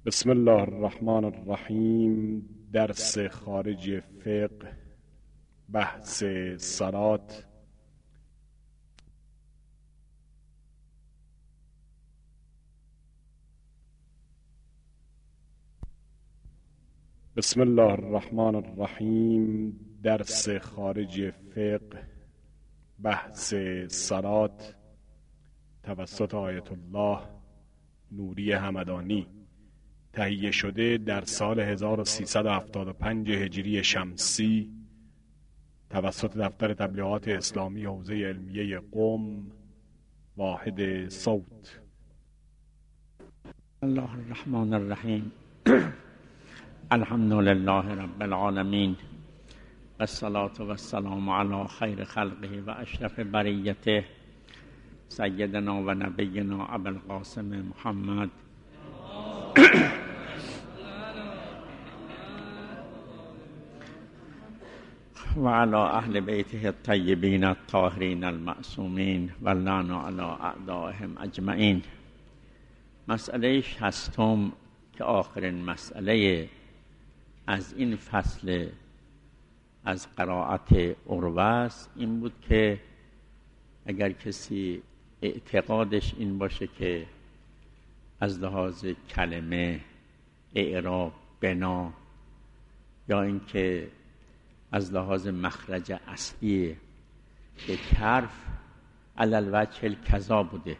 بسم الله الرحمن الرحیم. درس خارج فقه، بحث صلات. بسم الله الرحمن الرحیم. درس خارج فقه، بحث صلات، توسط آیت الله نوری همدانی، تهیه شده در سال 1375 هجری شمسی توسط دفتر تبلیغات اسلامی حوزه علمیه قم، واحد صوت. الله الرحمن الرحیم. الحمد لله رب العالمین و الصلاة و السلام علی خیر خلقه و اشرف بریته سیدنا و نبینا ابوالقاسم محمد و علی اهل بیته الطیبین الطاهرین المعصومین و لعنا علی اعدائهم اجمعین. مسئله شصتم که آخرین مسئله از این فصل از قرائت عروه است این بود که اگر کسی اعتقادش این باشه که از لحاظ کلمه، اعراب، بنا یا اینکه از لحاظ مخرج اصلی یک حرف علی الوجه الکذا بوده،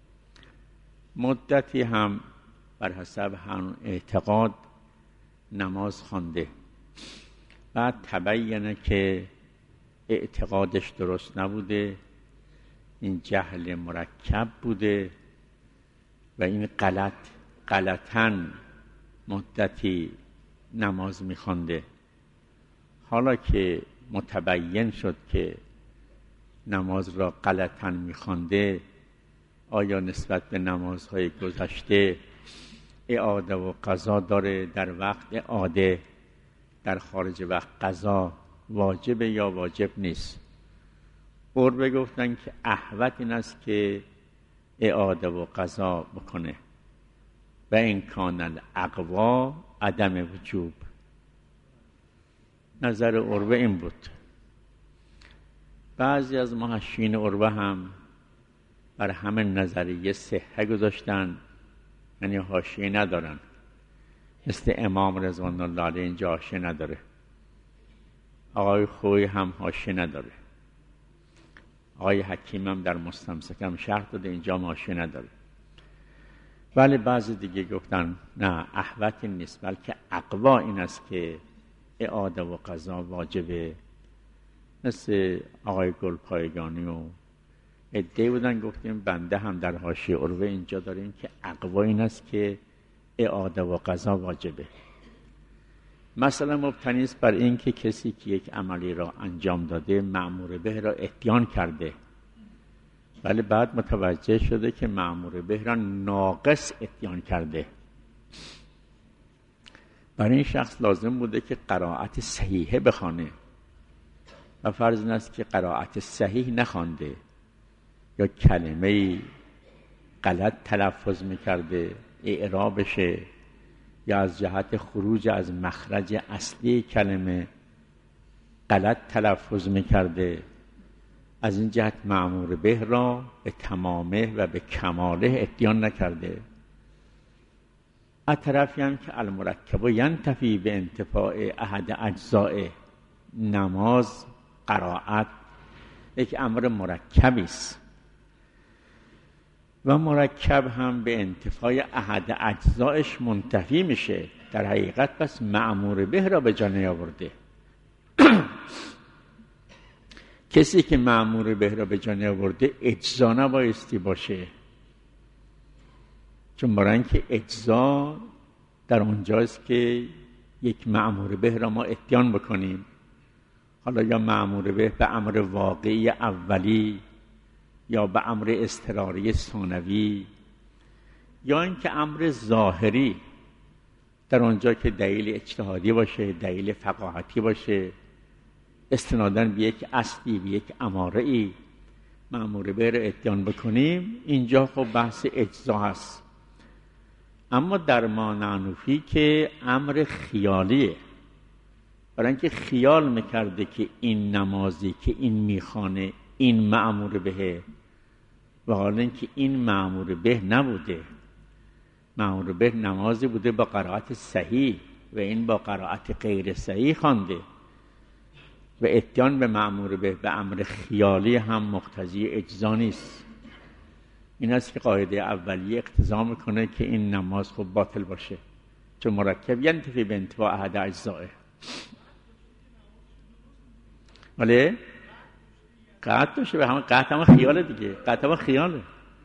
مدتی هم بر حسب همون اعتقاد نماز خوانده، بعد تبینه که اعتقادش درست نبوده، این جهل مرکب بوده و این غلطاً مدتی نماز میخوانده. حالا که متبین شد که نماز را غلطاً میخوانده، آیا نسبت به نمازهای گذشته اعاده و قضا داره؟ در وقت اعاده، در خارج وقت قضا واجبه یا واجب نیست؟ عروه گفتن که احوط این است که اعاده و قضا بکنه و این کان الاقوا عدم وجوب. نظر عروه این بود. بعضی از محشین عروه هم بر همین نظریه صحه گذاشتن، یعنی حاشیه ندارن، مثل امام رضوان الله علیه اینجا حاشیه نداره، آقای خویی هم حاشیه نداره، آقای حکیم هم در مستمسک هم شرح داده، اینجا حاشیه نداره. ولی بعضی دیگه گفتن نه، احوط نیست، بلکه اقوا این است که اعاده و قضا واجبه، مثل آقای گلپایگانی و عده‌ای بودن. گفتیم بنده هم در حاشیه عروه اینجا داریم که اقوا این است که اعاده و قضا واجبه. مثلا مبتنی است بر این که کسی که یک عملی را انجام داده، مأمور به را اتیان کرده، ولی بعد متوجه شده که مأمور به را ناقص اتیان کرده، برای این شخص لازم بوده که قرائت صحیحه بخوانه و فرض این است که قرائت صحیح نخوانده یا کلمه غلط تلفظ میکرده، اعرابشه، یا از جهت خروج از مخرج اصلی کلمه غلط تلفظ میکرده. از این جهت مأمور به را به تمامه و به کماله اتیان نکرده. از طرفی هم که المرکب ینتفی به انتفاع احد اجزاء، نماز، قرائت یک امر مرکبی است و مرکب هم به انتفاع احد اجزایش منتفی میشه. در حقیقت پس مأمور به را به جا نیاورده. کسی که مأمور به را به جا نیاورده اجزا نبایستی باشه، چون برای اینکه اجزا در اونجاست که یک مأمور به را ما اتیان بکنیم، حالا یا مأمور به امر واقعی اولی یا به امر اضطراری ثانوی، یا اینکه امر ظاهری در اونجا که دلیل اجتهادی باشه، دلیل فقاهتی باشه، استناداً به یک اصلی، به یک اماره‌ای مأمور به را اتیان بکنیم. اینجا خب بحث اجزا هست. اما در مانعنوفی که امر خیالیه، برای اینکه خیال میکرده که این نمازی که این میخوانه این مأمور بهه، و حالا اینکه این مأمور به نبوده، مأمور به نمازی بوده با قرائت صحیح و این با قرائت غیر صحیح خوانده و اتیان به مأمور به امر خیالی هم مقتضی اجزا نیست. این است که قاعده اولیه اقتضا میکنه که این نماز خب باطل باشه، چون مرکب ینتفی به انتفاع احد اجزائه. ولی قطع باشه، به همه قطع هم خیاله دیگه، قطع هم خیاله.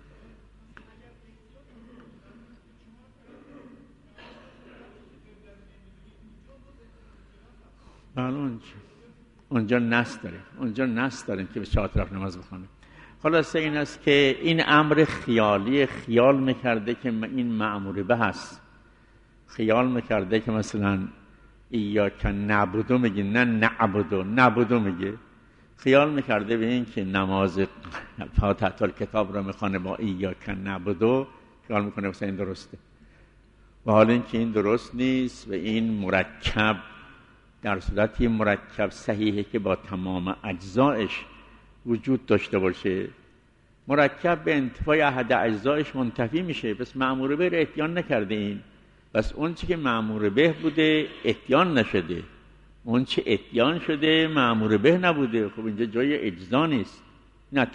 اونجا نص داریم که به 4 طرف نماز بخونه. خلاصه این است که این امر خیالی، خیال میکرده که این مأمور به هست، خیال میکرده که مثلا ایاک نعبدو میگه نه نعبدو میگه، خیال میکرده به این که نماز فاتحه الکتاب رو میخوانه با ایاک نعبدو، خیال میکنه مثلا این درسته، و حال این که این درست نیست و این مرکب در صورتی مرکب صحیحه که با تمام اجزایش وجود داشته باشه، مرکب به انتفاع احد اجزایش منتفی میشه. پس مأمور به اتیان نکرده این، پس اون چی که مأمور به بوده اتیان نشده، اون چی اتیان شده مأمور به نبوده. خب اینجا جای اجزا نیست. نه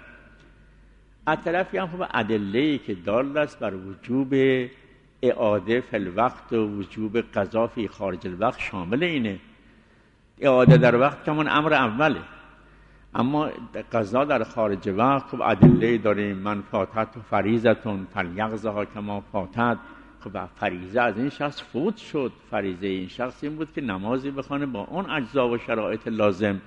طرفی هم خب ادله‌ای که دال است بر وجوب اعاده فی الوقت و وجوب قضا فی خارج الوقت شامل اینه. اعاده در وقت کمان امر اوله، اما قضا در خارج وقت خب ادله داریم. من فاتت و فریضتون فلیقضها کما فاتت. خب فریضه از این شخص فوت شد، فریضه این شخص این بود که نمازی بخونه با اون اجزا و شرایط لازم،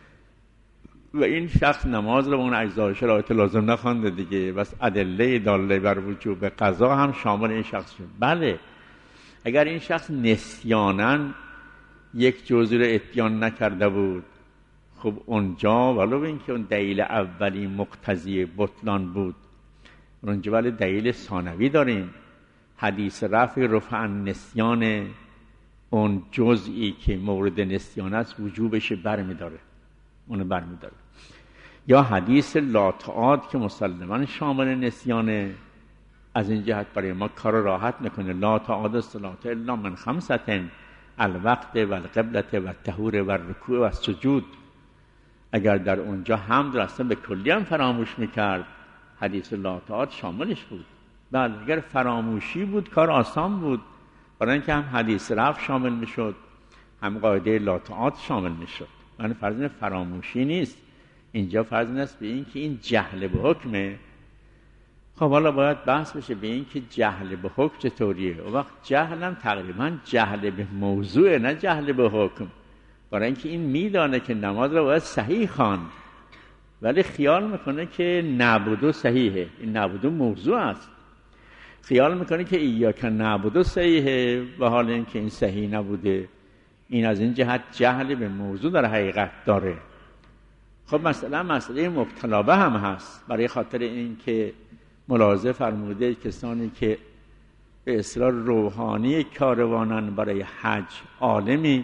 و این شخص نماز رو با اون اجزا و شرایط لازم نخوانده دیگه، بس ادله داله بر وجوب قضا هم شامل این شخص شد. بله اگر این شخص نسیاناً یک جزئی رو اتیان نکرده بود، خب اونجا ولو اینکه اون دلیل اولی مقتضی بطلان بود، اونجا ولی دلیل ثانوی داریم. حدیث رفع النسیان، اون جزئی که مورد نسیان است وجوبش برمیداره، اونو برمیداره. یا حدیث لا تعاد که مسلماً شامل نسیانه، از این جهت برای ما کار راحت میکنه. لا تعاد الصلاة الا من 5 الوقت و القبلة و الطهور و الرکوع و السجود. اگر در اونجا حمد را اصلا به کلی هم فراموش میکرد، حدیث لا تعاد شاملش بود. بله اگر فراموشی بود کار آسان بود، برای اینکه هم حدیث رفع شامل میشد هم قاعده لا تعاد شامل میشد. یعنی فرض فراموشی نیست، اینجا فرض است به این که این جهل به حکمه. خب حالا باید بحث بشه به این که جهل به حکم چطوریه. و وقت جهل هم تقریبا جهل به موضوع، نه جهل به حکم. برای اینکه این میدانه که نماز رو باید صحیح خواند، ولی خیال میکنه که نعبدو صحیحه، این نعبدو موضوع است. خیال میکنه که ایاک نعبدو صحیحه و حال این که این صحیح نبوده. این از این جهت جهل به موضوع در حقیقت داره. خب مثلا مسئله مبتلا به هم هست، برای خاطر این که ملاحظه فرموده کسانی که به اصطلاح روحانی کاروانن برای حج، عالمی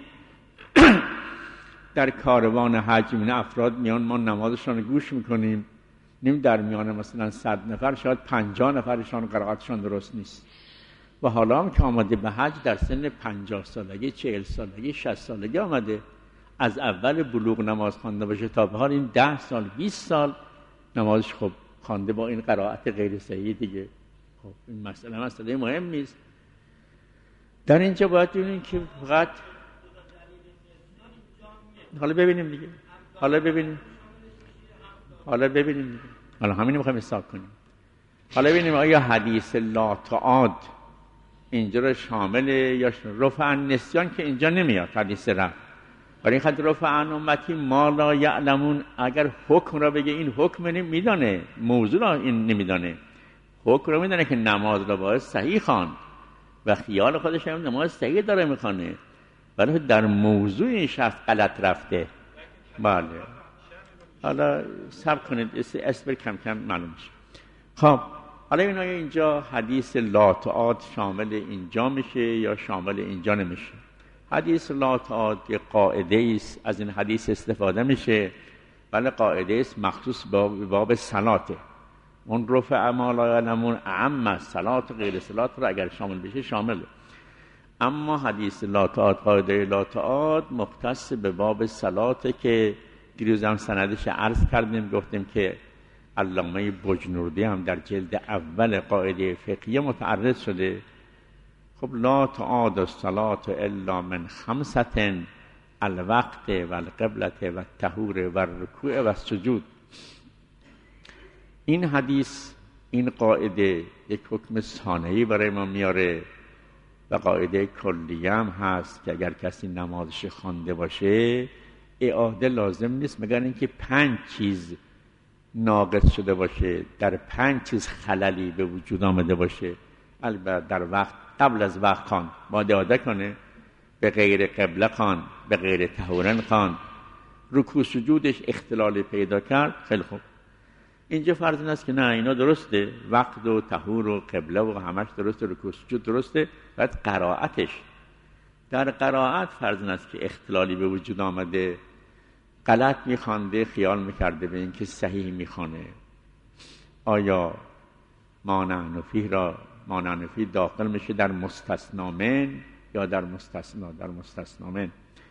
در کاروان حج این افراد میان، ما نمازشان گوش میکنیم، نیم در میان مثلا 100 نفر شاید 50 نفرشان قرائتشان درست نیست، و حالا هم که آمده به حج در سن 50 سالگی، 40 سالگی، 60 سالگی آمده، از اول بلوغ نماز خوانده باشه تا به حال این 10 سال 20 سال نمازش خب خوانده با این قرائت غیر صحیح دیگه. خب این مسئله مهم نیست. در اینجا باید ببینیم که فقط حالا ببینیم دیگه، حالا همینی میخوایم حساب کنیم. حالا ببینیم آیا حدیث لا تعاد اینجا رو شامل یا رفع النسیان که اینجا نمیاد حدیث رفع. برای این خاطر رفع عن امتی ما لا یعلمون، اگر حکم را بگه این حکم میدانه، موضوع را این نمیدانه، حکم را میدانه که نماز را باید صحیح خواند و خیال خودش هم نماز صحیح داره میخوانه، ولی در موضوع این شخص غلط رفته. بله حالا صبر کنید، اسبر کم کم معلوم میشه. خب حالا اینا اینجا حدیث لا تعاد شامل اینجا میشه یا شامل اینجا نمیشه. حدیث لا تعاد یه قاعده است، از این حدیث استفاده میشه، ولی قاعده است مخصوص به باب صلاته. اون رفع ما لا یعلمون اعم صلات غیر صلات رو اگر شامل بشه شامله. اما حدیث لا تعاد، قاعده لا تعاد مختص به باب صلاته که دیروز هم سندش عرض کردیم، گفتیم که علامه بجنوردی هم در جلد اول قاعده فقهیه متعرض شده. خب لا تعاد الصلاة الا من خمسة الوقت و القبلة و الطهور و الرکوع و السجود. این حدیث، این قاعده یک حکم ثانوی برای ما میاره و قاعده کلیه هم هست که اگر کسی نمازش خوانده باشه اعاده لازم نیست مگر اینکه 5 چیز ناقص شده باشه، در 5 چیز خللی به وجود آمده باشه. البته در وقت، قبل از وقت خوان باید اعاده کنه، به غیر قبله خوان، به غیر طهورن خوان، رکوع سجودش اختلال پیدا کرد، خیلی خوب. اینجا فرض این است که نه اینا درسته، وقت و طهور و قبله و همش درسته، رکوع سجود درسته، باید قرائتش، در قرائت فرض این است که اختلالی به وجود آمده، غلط میخوانده، خیال میکرده به این که صحیح میخوانه. آیا مانع فی داخل میشه در مستثنا من یا در مستثنا من؟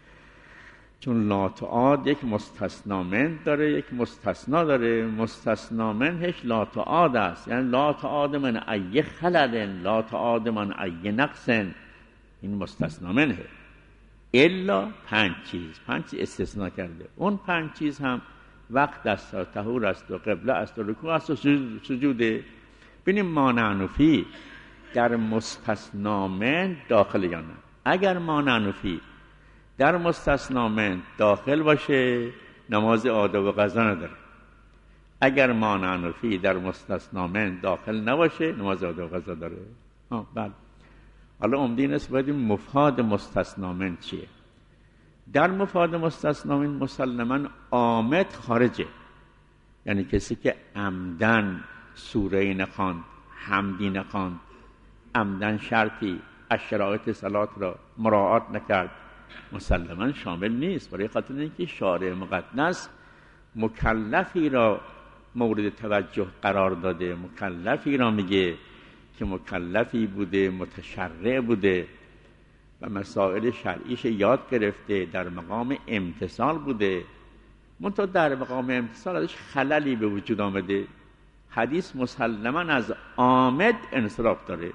چون لا تعاد یک مستثنا من داره، یک مستثنا داره. مستثنا منش لا تعاد است، یعنی لا تعاد من ای خلل، لا تعاد من ای نقص، این مستثنا منه. الا 5 چیز استثناء کرده. اون 5 چیز هم وقت است و طهور است و قبله است و رکوع است و سجوده. ببینیم مانع فی در مستثنا من داخل یا نه. اگر مانع فی در مستثنا من داخل باشه نماز اعاده و قضا نداره. اگر مانع فی در مستثنا من داخل نباشه نماز اعاده و قضا داره. بله. حالا عمدین است باید مفاد مستثنا من چیه؟ در مفاد مستثنا من مسلماً عامد خارجه، یعنی کسی که عمدن سوره نخواند، حمدی نخواند، عمدن شرطی از شرایط صلات را مراعات نکرد، مسلماً شامل نیست. برای خاطر اینکه شارع مقدس مکلفی را مورد توجه قرار داده، مکلفی را میگه که مکلفی بوده، متشرع بوده و مسائل شرعیش یاد گرفته، در مقام امتثال بوده، منتها در مقام امتثال ازش خللی به وجود آمده. حدیث مسلماً از عامد انصراف داره.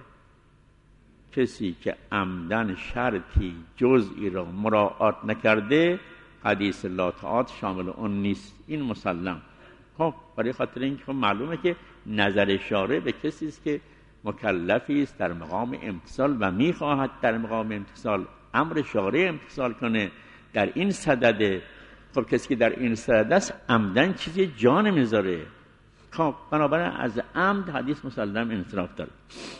کسی که عمدن شرطی جزئی را مراعات نکرده حدیث لا تعاد شامل اون نیست، این مسلم. خب برای خاطر اینکه معلومه که نظر شارع به کسی است که مکلفی است در مقام امتثال و میخواهد در مقام امتثال امر شارع امتثال کنه در این صدده. خب کسی که در این صدده است عمدن چیزی جا نمیذاره. خب بنابراین از عمد حدیث مسلم انصراف داره.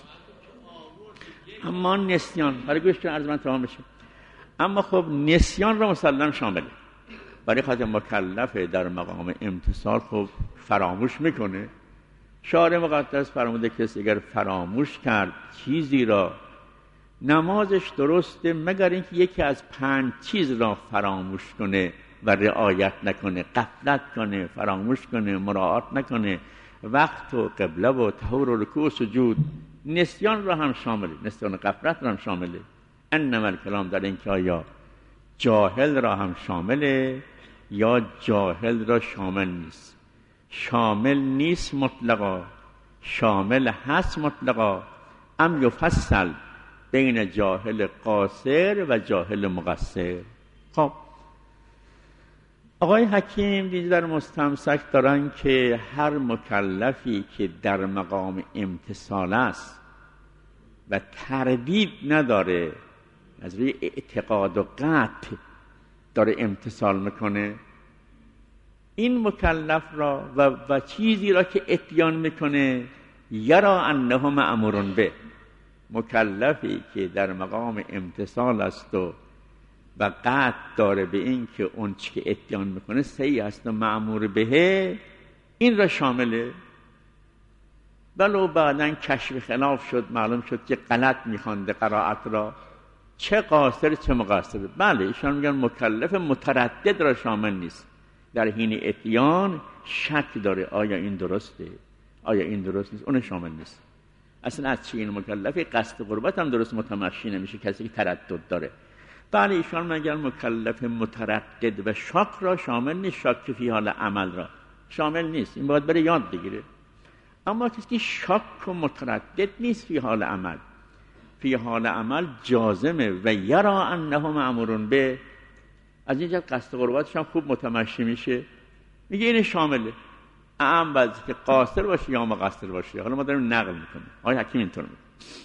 اما نسیان، برای گوش کن عرض من تمام بشه، اما خب نسیان را مسلم شامله. برای خاطر مکلفه در مقام امتثال خب فراموش میکنه. شارع مقدس فرموده کسی اگر فراموش کرد چیزی را نمازش درسته مگر اینکه یکی از 5 چیز را فراموش کنه و رعایت نکنه، غفلت کنه، فراموش کنه، مراعات نکنه، وقت و قبله و طهور و رکوع و سجود. نسیان را هم شامله، نسیان و غفلت را هم شامله. انما الکلام در این که آیا جاهل را هم شامله یا جاهل را شامل نیست. شامل نیست مطلقا، شامل هست مطلقا. ام یفصل بین جاهل قاصر و جاهل مقصر. خب آقای حکیم دیگه در مستمسک دارن که هر مکلفی که در مقام امتثال است و تردید نداره، از روی اعتقاد و قطع داره امتثال میکنه، این مکلف را و چیزی را که اتیان میکنه یرا انه مأمور به، مکلفی که در مقام امتثال است و قطع داره به این که اون چی که اتیان میکنه صحیح است و مأمور به، این را شامله. ولو بعداً کشف خلاف شد، معلوم شد که غلط میخوانده قرائت را، چه قاصر چه مقصر. بله ایشان میگن مکلف متردد را شامل نیست، در حین اتیان شک داره آیا این درسته آیا این درست نیست، اون شامل نیست. اصلا از چی این مکلفی؟ قصد قربت هم درست متمشی نمیشه کسی که تردد داره. بله ایشان میگن مکلف متردد و شک را شامل نیست، شک فی حال عمل را شامل نیست، این باید بره یاد بگیره. اما کسی که شک و متردد نیست فی حال عمل، فی حال عمل جازمه و یرا انه مأمورون به، از اینجا قصد قربتش هم خوب متمشی میشه، میگه این شامله. اهم بعضی که قاصر باشه یا مقصر باشه. حالا ما داریم نقل میکنیم. آقای حکیم اینطور میگه.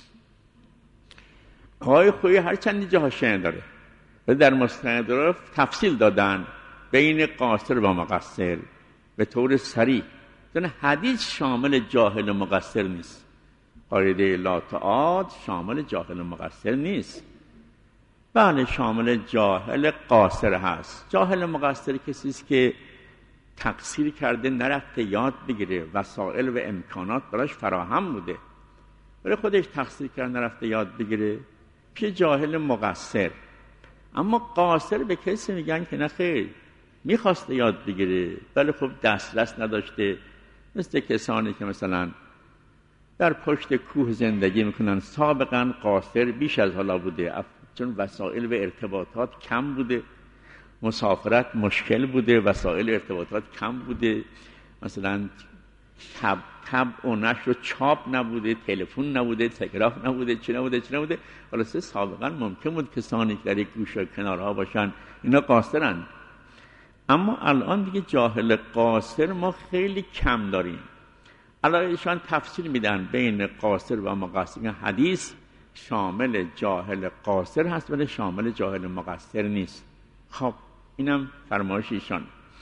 آقای خویی هر چندی جاها شنه داره و در مستند رو تفصیل دادن بین قاصر و مقصر به طور صریح. چون حدیث شامل جاهل و مقصر نیست. قاعده لا تعاد شامل جاهل و مقصر نیست. بله شامل جاهل قاصر هست. جاهل مقصر کسی است که تقصیر کرده نرفته یاد بگیره، وسایل و امکانات براش فراهم بوده ولی خودش تقصیر کرده نرفته یاد بگیره، پیش جاهل مقصر. اما قاصر به کسی میگن که نه خیر میخواسته یاد بگیره ولی خب دسترس نداشته، مثل کسانی که مثلا در پشت کوه زندگی میکنن، سابقا قاصر بیش از حالا بوده چون وسایل و ارتباطات کم بوده، مسافرت مشکل بوده، وسایل ارتباطات کم بوده، مثلا تب و نشر و چاپ نبوده، تلفن نبوده، تلگراف نبوده، چی نبوده. خلاصه سابقا ممکن بود کسانی که در یک گوشه کنارها باشن اینا قاصرن. اما الان دیگه جاهل قاصر ما خیلی کم داریم. الان ایشان تفسیر میدن بین قاصر و مقصر. حدیث شامل جاهل قاصر هست ولی شامل جاهل مقصر نیست. خب اینم فرمایش ایشان.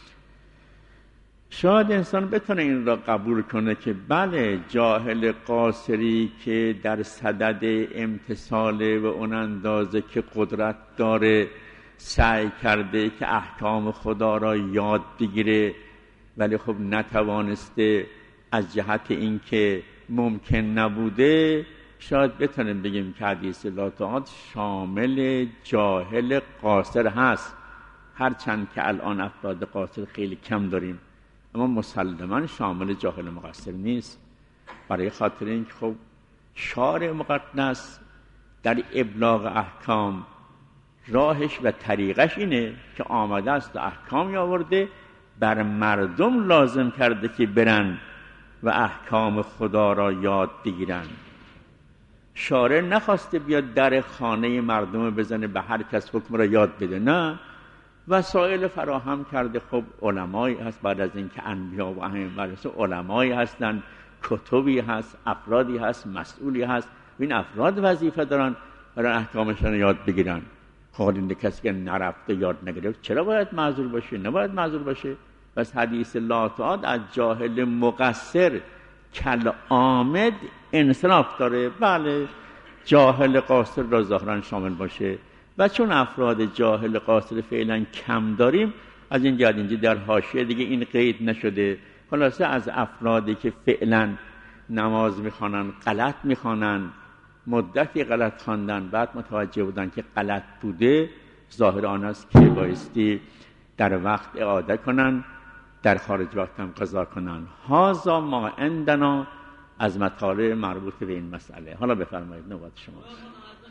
شاید انسان بتونه این را قبول کنه که بله جاهل قاصری که در صدد امتثال و اون اندازه که قدرت داره سعی کرده که احکام خدا را یاد بگیره ولی خب نتوانسته از جهت اینکه ممکن نبوده، شاید بتونیم بگیم که حدیث لا تعاد شامل جاهل قاصر هست، هرچند که الان افراد قاصر خیلی کم داریم، اما مسلماً شامل جاهل مقصر نیست. برای خاطر اینکه خب شارع مقدس در ابلاغ احکام راهش و طریقش اینه که آمده است و احکامی آورده، بر مردم لازم کرده که برن و احکام خدا را یاد بگیرن. شارع نخواسته بیاد در خانه مردم بزنه به هر کس حکم را یاد بده، نه، وسایل فراهم کرده. خب علمایی هست بعد از اینکه انبیا و ائمه علمایی هستن، کتبی هست، افرادی هست، مسئولی هست، این افراد وظیفه دارن برای احکامشون یاد بگیرن. خب این کسی که نرفته یاد نگرفت چرا باید معذور باشه؟ نباید معذور باشه. بس حدیث لا تعاد از جاهل مقصر کل آمد انصراف داره. بله جاهل قاصر را ظاهرا شامل باشه و چون افراد جاهل قاصر فعلا کم داریم، از این جهت اینجا در حاشیه دیگه این قید نشده. خلاصه از افرادی که فعلا نماز میخوانن، غلط میخوانن، مدتی غلط خواندن، بعد متوجه بودن که غلط بوده، ظاهر آن است که بایستی در وقت اعاده کنن، در خارج وقت هم قضا کنن. هذا ما عندنا از مطالب مربوط به این مسئله. حالا بفرمایید نوبت شماست.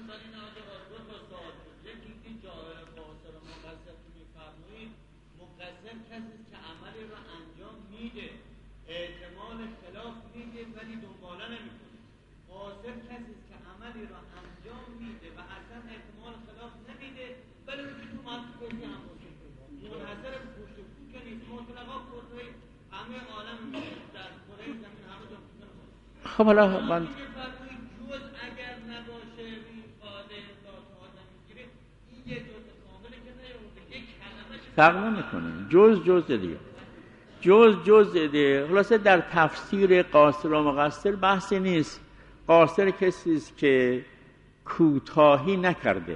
خب حالا من فرق نمی‌کنه. جز دیگه جز دیگه. خلاصه در تفسیر قاصر و مقصر بحثی نیست. قاصر کسی است که کوتاهی نکرده،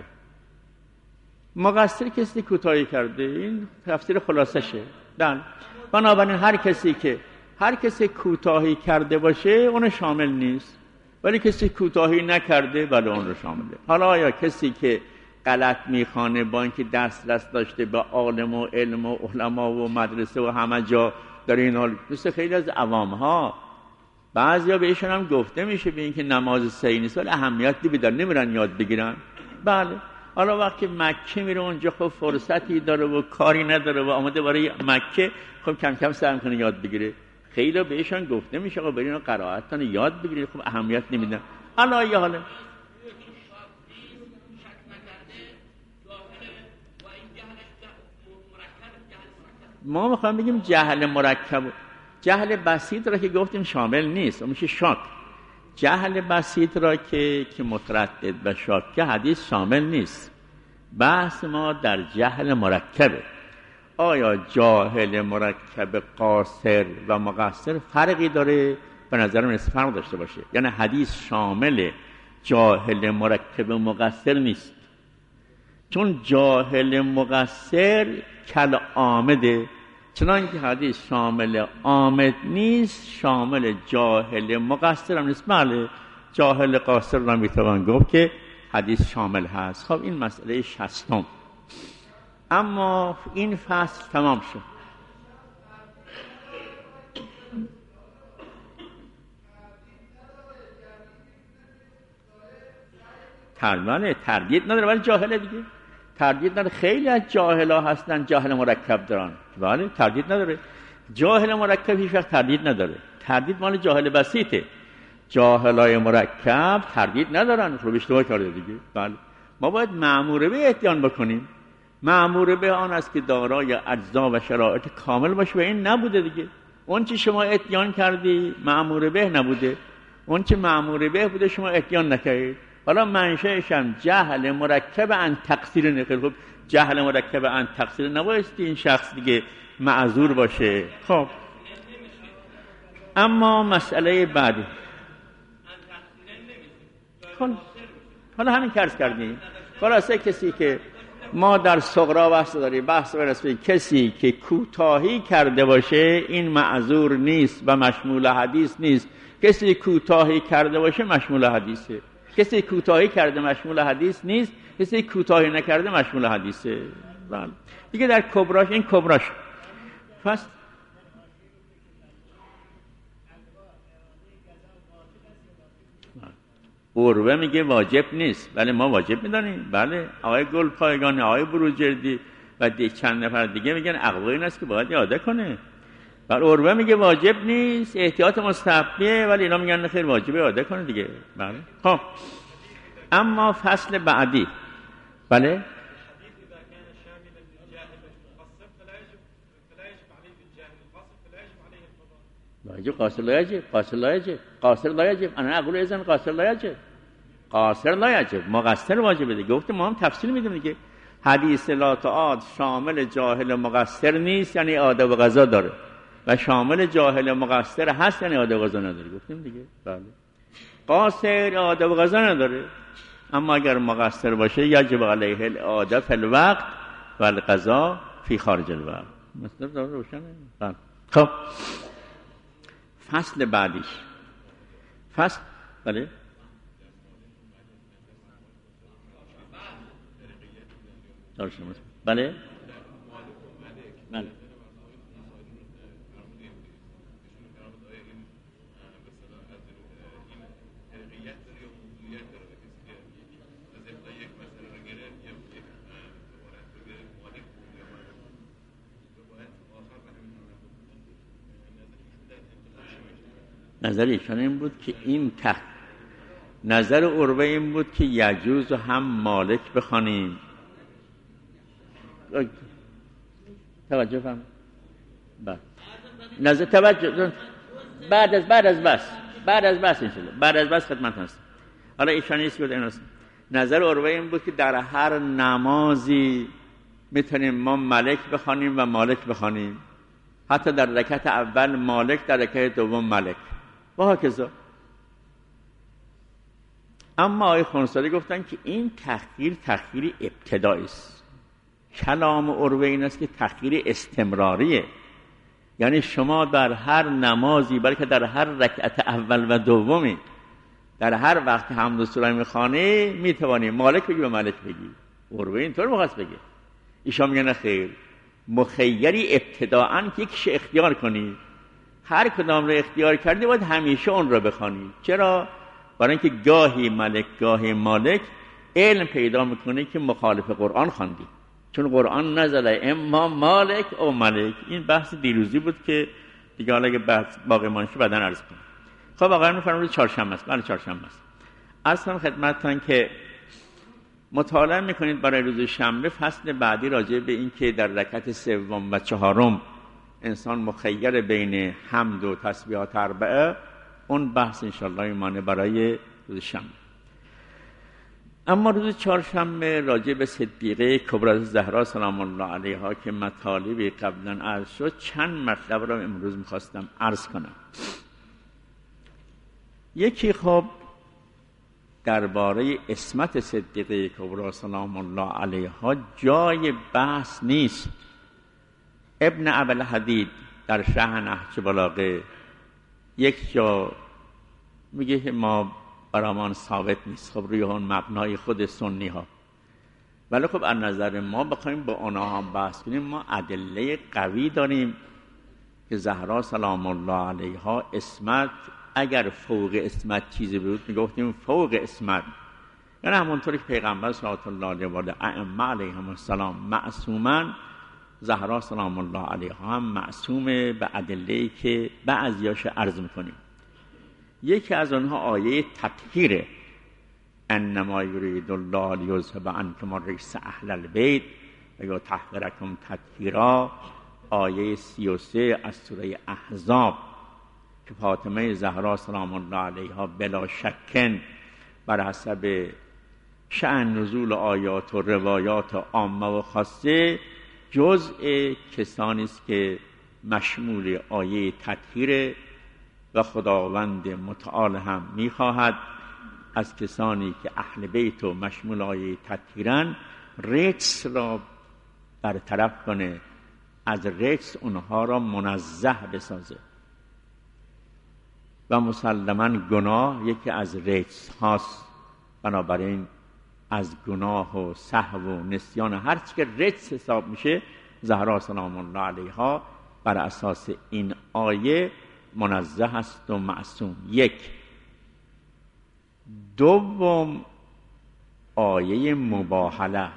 مقصر کسی کوتاهی کرده. این تفسیر خلاصشه. بنابراین هر کسی که هر کسی کوتاهی کرده باشه اون شامل نیست، ولی کسی کوتاهی نکرده بله اون رو شامله. حالا آیا کسی که غلط میخوانه با اینکه دسترس داشته به عالم و علم و علما و مدرسه و همه جا در این حال، مثل خیلی از عوام ها بعضیا بهشون هم گفته میشه به اینکه نماز صحیح نیست ولی اهمیتی بدن نمیرن یاد بگیرن. بله حالا وقتی مکه میره اونجا خب فرصتی داره و کاری نداره و آمده برای مکه، خب کم کم سعی میکنه یاد بگیره. خیلی بهشون گفته میشه خب برین قرائتتون یاد بگیرید، خب اهمیت نمیدن. حالا یه حاله ما میخوایم بگیم جهل مرکب، جهل بسیط را که گفتیم شامل نیست، اون میشه شاک. جهل بسیط را که متردد و شاک حدیث شامل نیست. بحث ما در جهل مرکبه. آیا جاهل مرکب قاصر و مقصر فرقی داره؟ به نظر من فرق داشته باشه. یعنی حدیث شامل جاهل مرکب و مقصر نیست، چون جاهل مقصر کل آمده، چنانکه حدیث شامل آمد نیست شامل جاهل مقصر هم نیست. بله جاهل قاصر را میتوان گفت که حدیث شامل هست. خب این مسئله 60. اما این فصل تمام شد. تردید نداره ولی جاهله دیگه. تردید نداره، خیلی از جاهلا هستن جاهل مرکب دارن، ولی تردید نداره. جاهل مرکب هیچ وقت تردید نداره. تردید مال جاهل بسیطه. جاهلای مرکب تردید ندارن، خب اشتباه کرده دیگه. بله ما باید مأمور به اتیان بکنیم. مأمور به آن است که دارای اجزا و شرایط کامل باشه و این نبوده دیگه. اون چی شما اتیان کردی مأمور به نبوده، اون چی مأمور به بوده شما اتیان نکردید. حالا منشأش هم جهل مرکب عن تقصیر نخیر. خب جهل مرکب عن تقصیر نبایستی این شخص دیگه معذور باشه. خب اما مسئله بعدی حالا همین کرس کردیم. خلاصه کسی که ما در صغرا بحث داریم، بحث برسیم کسی که کوتاهی کرده باشه این معذور نیست و مشمول حدیث نیست. کسی کوتاهی کرده باشه مشمول حدیثه. کسی کوتاهی کرده مشمول حدیث نیست، کسی کوتاهی نکرده مشمول حدیثه. بله دیگه در کبراش این کبراش. پس عروه میگه واجب نیست، ولی ما واجب میدانیم. بله آقای گلپایگانی، آقای بروجردی و چند نفر دیگه میگن اقوا این است که باید اعاده کنه. ولی عروه میگه واجب نیست، احتیاط مستحبیه، ولی اینا میگن خیر واجبه اعاده کنه دیگه. بله خب اما فصل بعدی. بله واجب قاصر لا يجب، قاصر لا يجب، قاصر لا يجب. انا اقول اذن قاصر لا يجب، قاصر لا يجب، مقصر واجبه دیگه. گفتم ما هم تفصیل میدیم دیگه. حدیث لا تعاد شامل جاهل مقصر نیست یعنی اعاده و قضا داره، و شامل جاهل مقصر هست یعنی اعاده و قضا نداره. گفتیم دیگه. بله قاصر اعاده و قضا نداره، اما اگر مقصر باشه یجب علیه الاعاده فی الوقت و القضا فی خارج الوقت. مطلب روشنه. بله خب فصل بعدیش فصل بله بله بله نظر ایشان این بود که این نظر عروه این بود که یجوز و هم مالک بخوانیم. توجه فهم نظر توجه بعد از بس انشالله بعد از بس خدمت هست. حالا ایشان نیست بود این نظر عروه این بود که در هر نمازی میتونیم ما ملک بخوانیم و مالک بخوانیم، حتی در رکعت اول مالک، در رکعت دوم ملک و هکذا. اما آقای خونساری گفتن که این تخییر ابتدایی است. کلام عروه این است که تخییر استمراریه. یعنی شما در هر نمازی، بلکه در هر رکعت اول و دومی، در هر وقت حمد و سوره میخوانی میتوانی مالک بگی و ملک بگی. قربه اینطور مخواست بگه. ایشان میگن خیر، مخیری ابتداءً که یکیش اختیار کنی، هر کدام رو اختیار کردی باید همیشه اون رو بخوانی. چرا؟ برای اینکه گاهی ملک گاهی مالک علم پیدا میکنه که مخالف قرآن خواندی، چون قرآن نزله اما مالک او ملک. این بحث دیروزی بود که دیگه حالا اگه بحث باقی مانشه بعداً عرض کنم. خب آقایان میفرمایید چهارشنبه است. بله چهارشنبه است. عرض کنم خدمتتون که مطالعه میکنید برای روز شنبه فصل بعدی راجع به این که در رکعت سوم و چهارم انسان مخیر بین حمد و تسبیحات اربعه، اون بحث انشاءالله ایمانه برای روز شنبه. اما روز چهارشنبه راجع به صدیقه کبری زهرا سلام الله علیها که مطالبی قبلا عرض شد، چند مطلب را امروز میخواستم عرض کنم. یکی خب درباره عصمت صدیقه کبری سلام الله علیها جای بحث نیست. ابن ابوالحدید در شرح نهج بلاغه یک جا میگه که ما برامان ثابت نیست. خب روی اون مبنای خود سنی ها، ولی خب از نظر ما بخوایم با آنها هم بحث کنیم، ما ادله قوی داریم که زهرا سلام الله علیها عصمت، اگر فوق عصمت چیزی بود میگفتیم فوق عصمت، یعنی همونطوری که پیغمبر صلوات الله علیه و ائمه علیهم السلام معصومن، زهرا سلام الله علیها هم معصومه به ادله‌ای که بعضیاش عرض میکنیم. یکی از آنها آیه تطهیره، انما یرید الله لیذهب عنکم الرجس اهل البیت و یطهرکم تطهیرا، آیه 33 از سوره احزاب که فاطمه زهرا سلام الله علیها بلا شکن بر حسب شأن نزول آیات و روایات عامه و خاصه جزء کسانی است که مشمول آیه تطهیر و خداوند متعال هم می‌خواهد از کسانی که اهل بیت و مشمول آیه تطهیرن رجس را برطرف کنه، از رجس اونها را منزه بسازه. و مسلماً گناه یکی از رجس هاست، بنابراین از گناه و سهو و نسیان هر چی که رجس حساب میشه، زهرا سلام الله علیها بر اساس این آیه منزه است و معصوم. یک. دوم آیه مباهله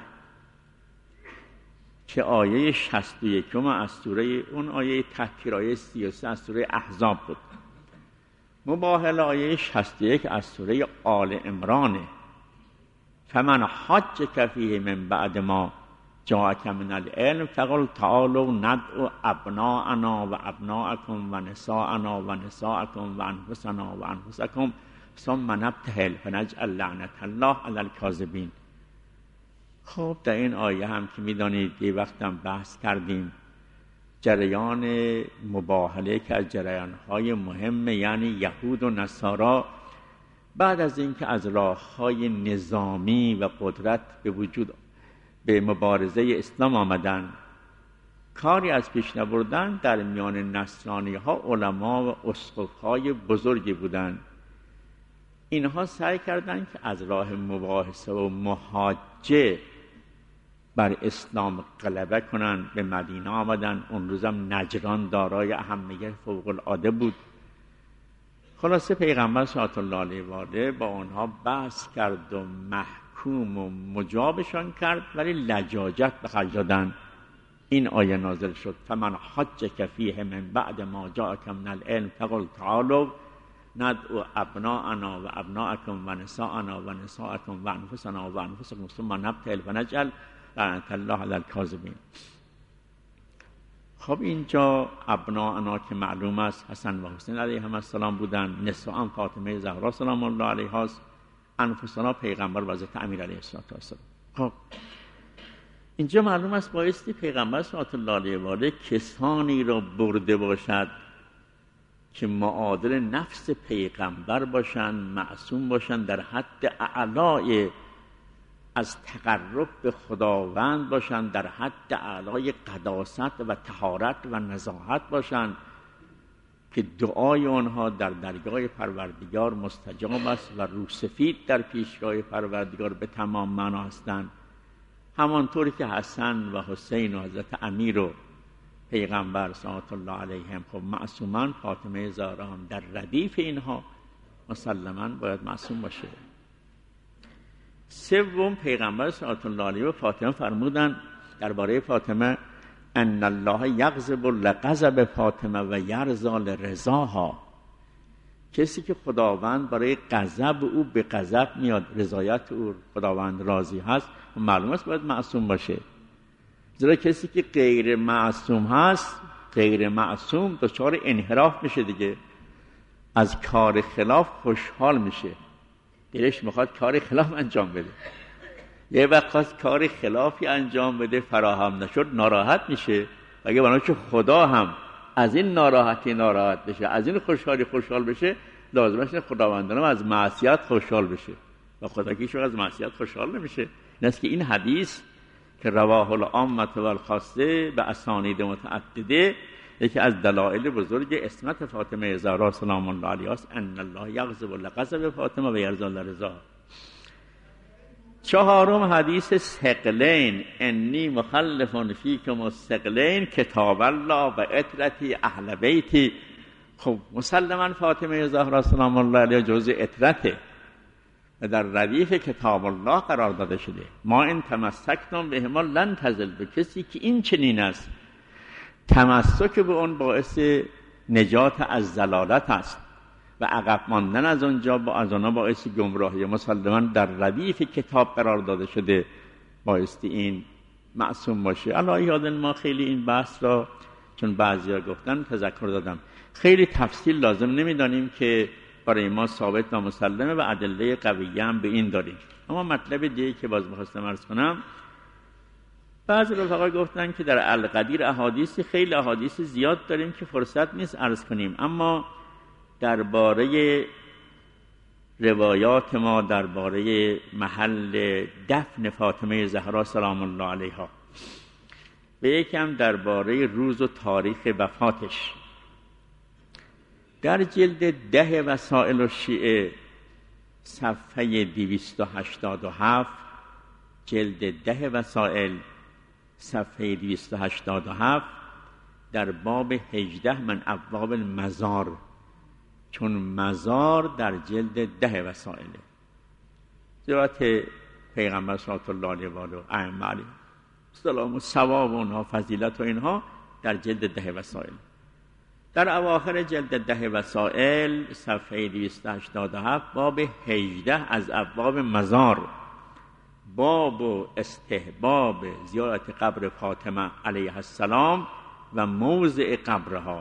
که آیه 61 از سوره، اون آیه تطهیر آیه 33 از سوره احزاب بود. مباهله آیه 61 از سوره آل عمرانه، فمن حجک فیه من بعد ما جاءک من العلم فقل تعالوا ندعو ابناءنا و ابناءکم و نساءنا و نساءکم و انفسنا و انفسکم ثم نبتهل فنجعل لعنت الله علی الکاذبین. خب در این آیه هم که میدانید یه وقت هم بحث کردیم، جریان مباهله که از جریانهای مهم، یعنی یهود و نصارا بعد از اینکه از راههای نظامی و قدرت به وجود به مبارزه اسلام آمدن، کاری از پیش نبردن، در میان نصرانی ها علما و اسقف های بزرگی بودند. اینها سعی کردند که از راه مباحثه و محاجه بر اسلام غلبه کنند. به مدینه آمدن. اون روزم نجران دارای اهمیت فوق العاده بود. خلاصه پیغمبر صلی الله علیه و آله با آنها بحث کرد و محکوم و مجابشان کرد، ولی لجاجت به خرج دادن. این آیه نازل شد فمن حجک فیه من بعد ما جاءک من العلم فقل تعالوا ندعو ابناءنا و ابناءکم و نساءنا و نساءکم و انفسنا و انفسکم ثم نبتهل فنجعل لعنت الله علی الکاذبین. خب اینجا ابناءنا که معلوم است حسن و حسین علیهم السلام بودن، نساء فاطمه زهرا سلام الله علیها است، انفسنا پیغمبر و حضرت امیر علیه السلام. خب اینجا معلوم است بایستی پیغمبر صلی الله علیه و آله کسانی را برده باشد که معادل نفس پیغمبر باشند، معصوم باشند، در حد اعلای از تقرب به خداوند باشند، در حد اعلای قداست و طهارت و نزاهت باشند که دعای آنها در درگاه پروردگار مستجاب است و روسفید در پیشگاه پروردگار به تمام معنا هستند. همانطوری که حسن و حسین و حضرت امیر و پیغمبر صلوات الله علیهم خب معصومان، فاطمه زهرا هم در ردیف اینها مسلماً باید معصوم باشه. سوم، پیغمبر صلوات الله علیه و فاطمه فرمودند درباره فاطمه: ان الله یغضب لغضب فاطمه و یرضی لرضاها. کسی که خداوند برای غضب او به غضب میاد، رضایت او خداوند راضی هست، و معلوم است باید معصوم باشه. زیرا کسی که غیر معصوم هست، غیر معصوم دچار انحراف میشه دیگه، از کار خلاف خوشحال میشه، دلش میخواد کار خلاف انجام بده. یه وقت خواست کار خلافی انجام بده، فراهم نشد، ناراحت میشه. اگه بنابراین خدا هم از این ناراحتی ناراحت بشه، از این خوشحالی خوشحال بشه، لازمش اینه خداوندانم از معصیت خوشحال بشه و خدا که از معصیت خوشحال نمیشه. این است که این حدیث که رواه العامه و الخاصه به اسانید متعدده، یکی از دلایل بزرگ عصمت فاطمه زهرا سلام الله علیها است: ان الله یغضب لغضب فاطمه و یرضی لرضاها. چهارم حدیث ثقلین: انی مخلف فیکم الثقلین کتاب الله و عترتی اهل بیتی. خب مسلما فاطمه زهرا سلام الله علیها جزء عترته و در ردیف کتاب الله قرار داده شده. ما این تمسکتم بهما لن تضلوا. کسی که این چنین است، تمسک به اون باعث نجات از ضلالت است و عقب ماندن از اونجا از آنها باعث گمراهی. مسلماً در ردیف کتاب قرار داده شده، باعث این معصوم باشه. الله یاد ما خیلی این بحث را چون بعضیا گفتن تذکر دادم، خیلی تفصیل لازم نمیدانیم که برای ما ثابت و مسلمه و ادله قویه هم به این داریم. اما مطلب دیگه که باز می‌خواستم عرض کنم، بعضی رفقا گفتن که در القدیر احادیث، خیلی احادیث زیاد داریم که فرصت نیست عرض کنیم، اما درباره روایات ما درباره محل دفن فاطمه زهرا سلام الله علیها و یکم درباره روز و تاریخ وفاتش، در جلد 10 وسائل الشیعه صفحه 287، جلد 10 وسائل صفحه 287 در باب 18 من ابواب المزار، چون مزار در جلد 10 وسائله، زیارت پیغمبر صلوات الله علیه و آله ائمه علیهم السلام و ثواب اونها، فضیلت و اینها در جلد 10 وسائل. در اواخر جلد 10 وسائل صفحه 287 باب 18 از ابواب مزار، باب و استحباب زیارت قبر فاطمه علیها السلام و موضع قبرها.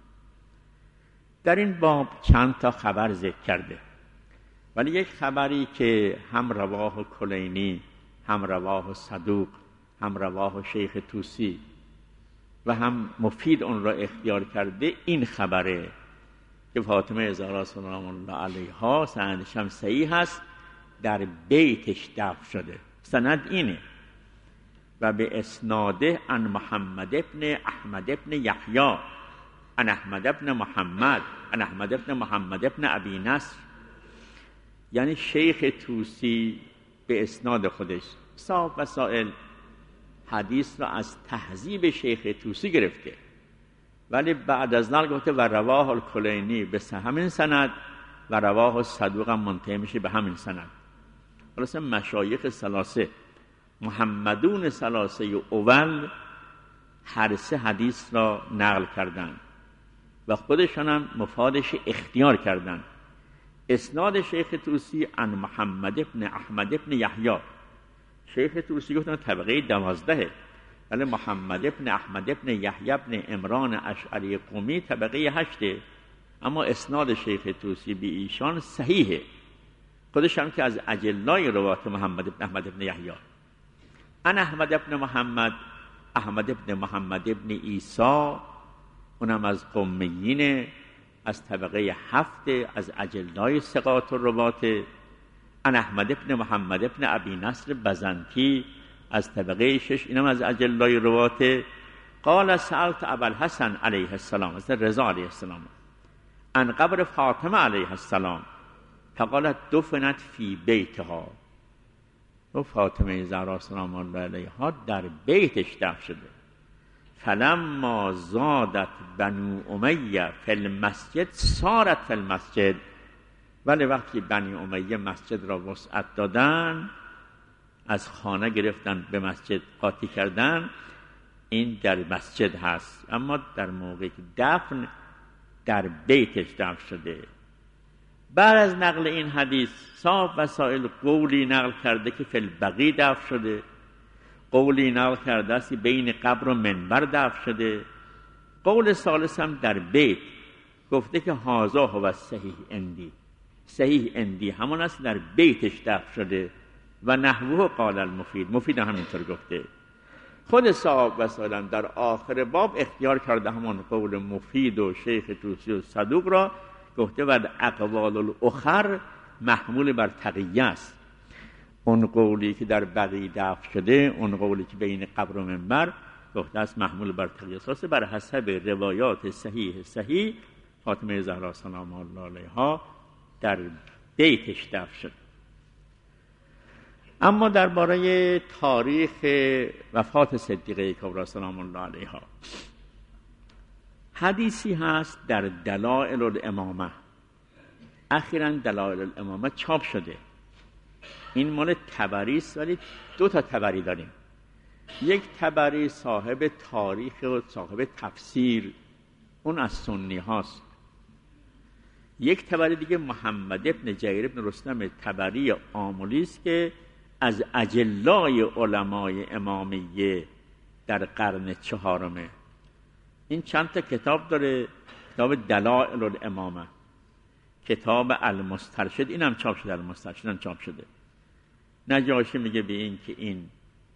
در این باب چند تا خبر ذکر کرده، ولی یک خبری که هم رواه کلینی، هم رواه صدوق، هم رواه شیخ طوسی و هم مفید اون را اختیار کرده، این خبره که فاطمه زهرا سلام الله علیها سندش هم صحیح هست، در بیتش دفن شده. سند اینه: و به اسناده عن محمد ابن احمد ابن یحیی عن احمد ابن محمد عن احمد ابن محمد ابن ابی نصر. یعنی شیخ طوسی به اسناد خودش صاحب وسائل حدیث را از تهذیب شیخ طوسی گرفته، ولی بعد از نال گفته و رواه الکلینی به همین سند و رواه صدوق هم منتهی میشه به همین سند. خلاصه مشایخ ثلاثه، محمدون ثلاثه اول، هر سه حدیث را نقل کردند و خودشان هم مفادش اختیار کردند. اسناد شیخ طوسی عن محمد ابن احمد ابن یحیی، شیخ طوسی گفتن طبقه 12، ولی محمد ابن احمد ابن یحیی ابن عمران اشعری قمی طبقه 8، اما اسناد شیخ طوسی به ایشان صحیحه. خودش هم که از اجلای روایت محمد ابن احمد ابن یحیی. ان احمد ابن محمد، احمد ابن محمد ابن عیسی، اونم از قمیین، از طبقه 7، از اجلای ثقات الروات. عن احمد ابن محمد ابن ابی نصر بزنطی از طبقه 6، اینم از اجلای رواته. قال سألت ابا الحسن علیه السلام، از رضا علیه السلام، عن قبر فاطمه علیه السلام فقالت دفنت فی بیتها، و فاطمه زهرا سلام الله علیها در بیتش دفن شده. فلما زادت بنو امیه فی المسجد صارت فی المسجد، ولی وقتی بنی امیه مسجد را وسعت دادن، از خانه گرفتن به مسجد قاطی کردن، این در مسجد هست، اما در موقع دفن در بیتش دفن شده. بعد از نقل این حدیث صاحب وسائل قولی نقل کرده که فی البقیع دفن شده، قولی نقل کرده است بین قبر و منبر دفن شده، قول ثالث هم در بیت گفته که هذا هو صحیح اندی، صحیح اندی همون است در بیتش دفن شده. و نحوه قال المفید، مفید همینطور گفته. خود صاحب وسائل در آخر باب اختیار کرده همان قول مفید و شیخ توسی و صدوق را، گفته و اقوال الاخر محمول بر تقیه است. اون قولی که در بقیع دفن شده، اون قولی که بین قبر و منبر، گفته است محمول بر تقیه است، بر حسب روایات صحیح فاطمه زهرا سلام الله علیها در بیتش دفن شد. اما درباره تاریخ وفات صدیقه کبری سلام الله علیها حدیثی هست در دلائل الامامه. اخیراً دلائل الامامه چاپ شده. این مال طبری است، ولی 2 تا طبری داریم. یک طبری صاحب تاریخ و صاحب تفسیر، اون از سنی هاست. یک طبری دیگه محمد ابن جریر ابن رستم طبری آملی است که از اجلای علمای امامیه در قرن 4. این چند تا کتاب داره، کتاب دلائل الامامه، کتاب المسترشد، این هم چاپ شده، المسترشد هم چاپ شده. نجاشی میگه به این که این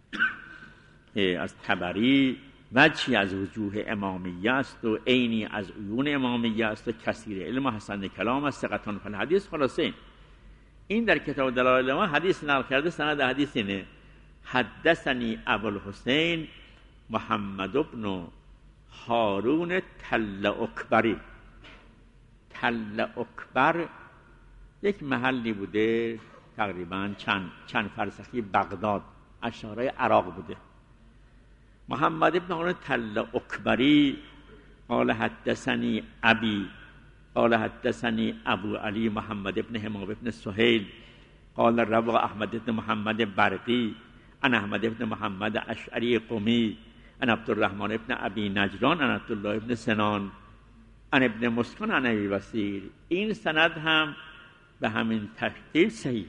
از طبری وجهی از وجوه امامیه است و عینی از عیون امامیه است و کثیر علم و حسن کلام است، ثقتان فی الحدیث. خلاصه این در کتاب دلائل الامامه حدیث نقل کرده. سند حدیث اینه: حدثنی ابوالحسین محمد بن هارون تل اکبری. تل اکبر یک محلی بوده تقریبا چند فرسخی بغداد، اشاره عراق بوده. محمد بن هارون تل اکبری قال حدثنی ابی، قال حدثنی ابو علی محمد بن حمام بن سهیل قال روا احمد بن محمد برقی عن احمد بن محمد اشعری قمی عن عبدالرحمن بن ابی نجران عن عبدالله بن سنان عن ابن مسکن عن ابی بصیر. این سند هم به همین ترتیب صحیح.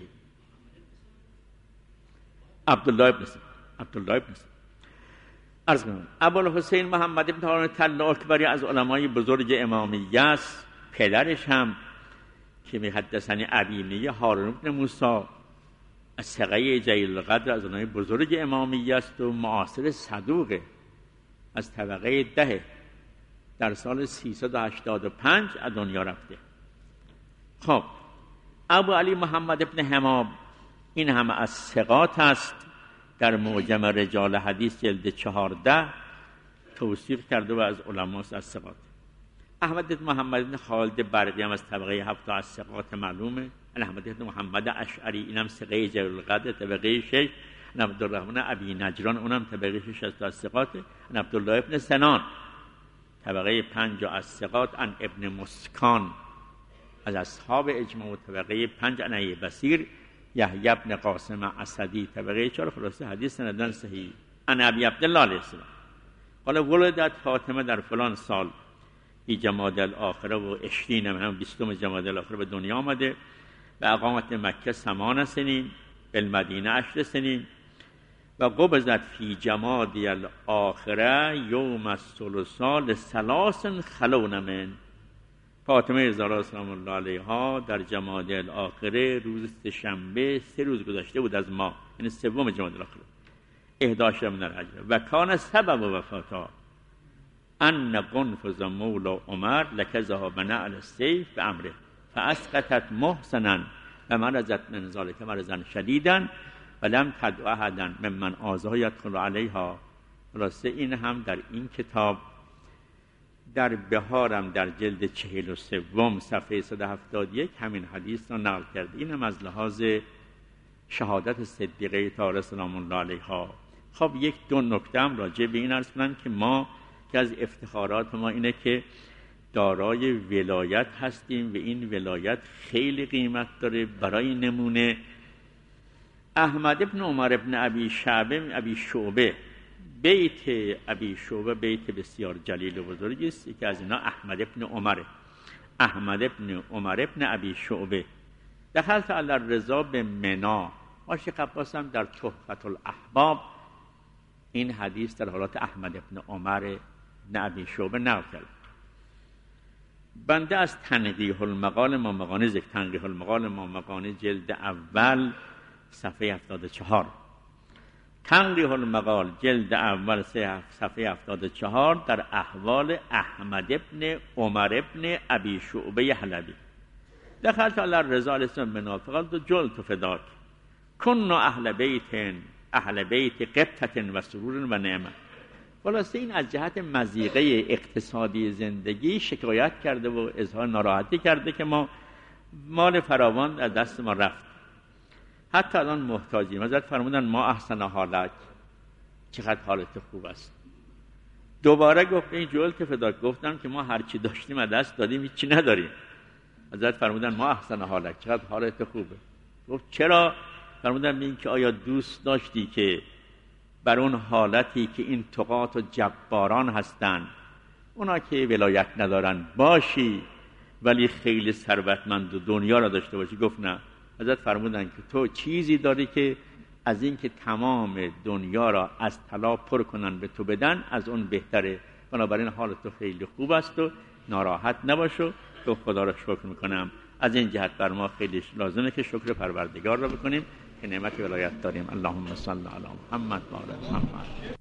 عبدالله بن سنان عرض کنم ابوالحسین محمد بن هارون تل اکبری از علمای بزرگ امامیه است. پدرش هم که میحدثنی ابی میگه هارون بن موسی از ثقه جلیل القدر از علمای بزرگ امامیه است و معاصر صدوقه، از طبقه 10، در سال 385 از دنیا رفته. خب ابو علی محمد بن حمام این هم از ثقات است، در معجم رجال حدیث جلد 14 توثیق کرده و از علماست، از ثقات. احمد بن محمد بن خالد برقی هم از طبقه 7 از ثقات معلومه. احمد بن محمد اشعری اینم ثقه جلیل القدر طبقه 6. عبدالرحمن ابی نجران اونم طبقه 6 از ثقات. عبدالله بن سنان طبقه 5 از ثقات. عن ابن مسکان از اصحاب اجماع و طبقه 5 عن ابی بصیر. یحیی بن قاسم اسدی طبقه 4. خلاصه حدیث سندن صحیح. عن ابی عبدالله علیه السلام قال ولدت فاطمه در فلان سال ای جمادی الاخره و 20 هم 20 جمادی الاخره به دنیا آمده. و اقامت مکه 8 سنین، بالمدینه 10 سنین. و قبضت فی جمادی الاخره یوم الثلاثاء لثلاث خلون من. فاطمه زهرا سلام الله علیها در جمادی الاخره روز سه‌شنبه 3 روز گذشته بود از ماه، یعنی 3 جمادی الاخره 11 من الحجر. و کان سبب وفاتها ان قنفذ مولا عمر لکزها بنعل السیف به امره فاسقطت محسنا و مرضت من ذلك مرضا شدیدا و لم تدع احدا ممن آذاها یدخل علیها. خلاصه این هم در این کتاب در بهارم در جلد 43 صفحه 171 همین حدیث را نقل کرد. این هم از لحاظ شهادت صدیقه طاهره سلام الله علیها. خب یک دو نکته هم راجع به این عرض کنم که ما که از افتخارات ما اینه که دارای ولایت هستیم و این ولایت خیلی قیمت داره. برای نمونه احمد ابن عمر ابن ابی شعبه بیت ابی شعبه بیت بسیار جلیل و بزرگی است که از اینا احمد ابن عمر ابن ابی شعبه دخلت علی الرضا به منا. آشی قباس هم در تحفة الاحباب این حدیث در حالات احمد ابن عمر ابن ابی شعبه نقل کرد. بنده از تنقیح المقال مامقانی جلد اول صفحه 74 تنقیح المقال جلد اول صفحه 74 در احوال احمد ابن عمر ابن ابی شعبه حلبی. دخلت علی الرضا علیه السلام بنافقال جلت فداک کن اهل بیت قبطة و سرور و نعمه. خلاصه این از جهت مضیقه اقتصادی زندگی شکایت کرده و اظهار ناراحتی کرده که ما مال فراوان از دست ما رفت، حتی الان محتاجیم. حضرت فرمودن ما احسن حالک، چقدر حالت خوب است. دوباره گفت این جلت فداک، گفتم که ما هرچی داشتیم از دست دادیم، هیچی نداریم. حضرت فرمودن ما احسن حالک، چقدر حالت خوبه. گفت چرا؟ فرمودن این که آیا دوست داشتی که بر اون حالتی که این طغات و جباران هستن، اونا که ولایت ندارن، باشی ولی خیلی ثروتمند و دنیا را داشته باشی؟ گفت نه. حضرت فرمودن که تو چیزی داری که از این که تمام دنیا را از طلا پر کنن به تو بدن، از اون بهتره. بنابراین حال تو خیلی خوب است و ناراحت نباشو. تو خدا را شکر میکنم. از این جهت بر ما خیلی لازمه که شکر پروردگار را بکنیم که نعمت ولایت داریم. اللهم صل علی محمد و آل محمد.